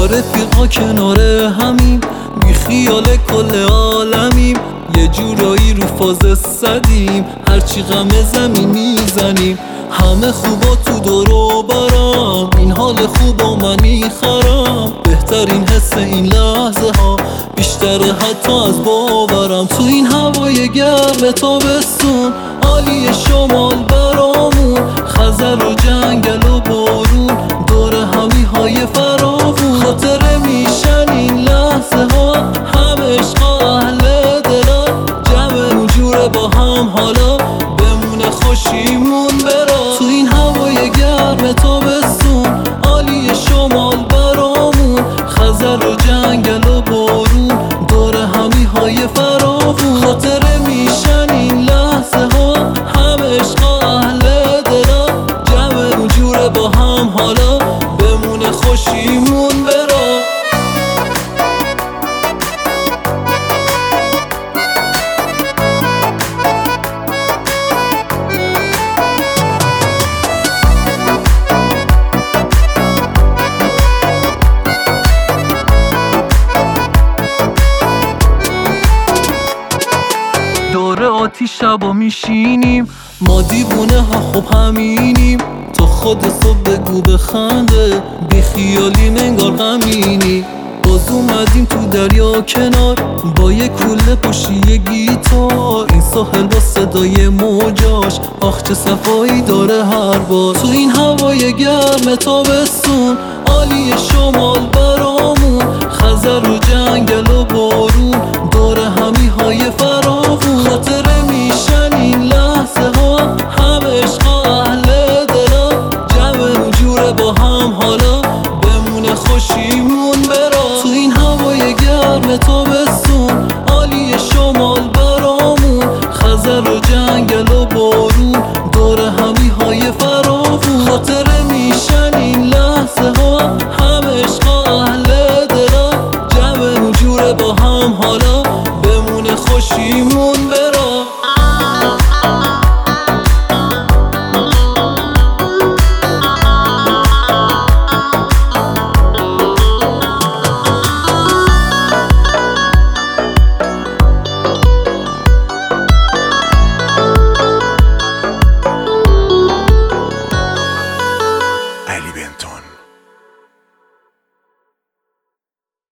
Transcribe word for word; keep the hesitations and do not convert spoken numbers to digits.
با رفیقا کنار همیم، بی خیال کل عالمیم، یه جورایی رو فاز صدیم، هرچی غم زمین میزنیم. همه خوبا تو دور و برم، این حال خوبا من میخرم. بهترین حس این لحظه ها بیشتره حتی از باورم. تو این هوای گرم تابستون، عالی شمال برامون، خزر و جنگل و بارون، دور همی های فراوون. خاطره میشن این لحظه ها، همه عشقا اهل دلن، جمعمون جوره با هم حالا بمونه خوشیمون برا. تو این هوای گرم تابستون، عالی شمال برامون، خزر و جنگل و بارون، دور همی های فراوون. خاطره میشن این لحظه ها، همه عشقا اهل دلن، جمعمون جوره با هم حالا بمونه خوشیمون برا. دور آتیش شبا میشینیم، ما دیوونه ها خوب همینیم. تو خود صبح بگو بخنده، بی خیالیم انگار غمینی. باز اومدیم تو دریا کنار، با یه کوله پشتی یه گیتار. این ساحل با صدای موجاش، آخ چه صفایی داره هر بار. تو این هوای گرم تابستون، عالی شمال برامون، خزر و جنگل و بارون، دور همی های فراوون. خاطره میشن این لحظه ها، همه عشقا اهل دلن، جمعمون جوره با هم حالا بمونه خوشیمون برا. تو این هوای گرم